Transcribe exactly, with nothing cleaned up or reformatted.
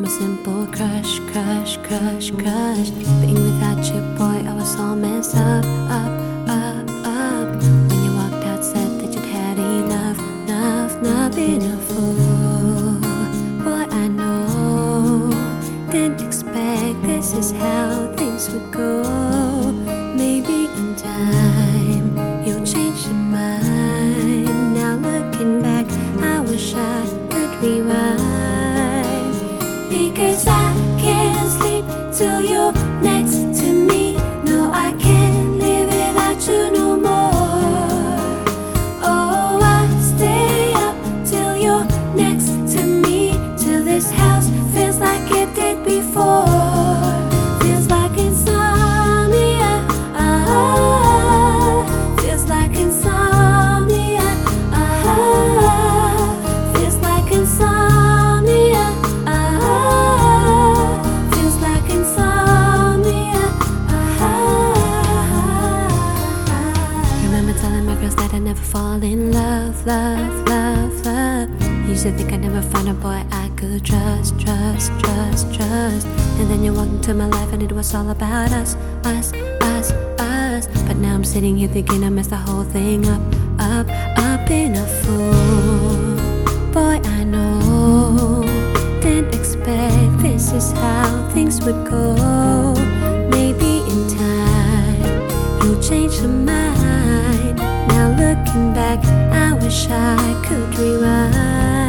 simple crush, crush, crush, crush. Being without you, boy, I was all messed up, up, up, up. When you walked out, said that you'd had enough, enough, not being a fool. Boy, I know, didn't expect this is how things would go. Maybe in time, you'll change your mind. Now looking back, I wish I could rewind. Because I can't sleep till you're next to me. No, I can't live without you no more. Oh, I stay up till you're next to me, till this house feels like it did before. Feels like insomnia, ah, feels like insomnia, ah, feels like insomnia. That I never fall in love, love, love, love. Used to think I'd never find a boy I could trust, trust, trust, trust. And then you walked into my life and it was all about us, us, us, us. But now I'm sitting here thinking I messed the whole thing up, up, up in a fool. Boy, I know, didn't expect this is how things would go. Maybe in time, you'll change your mind. Now looking back, I wish I could rewind.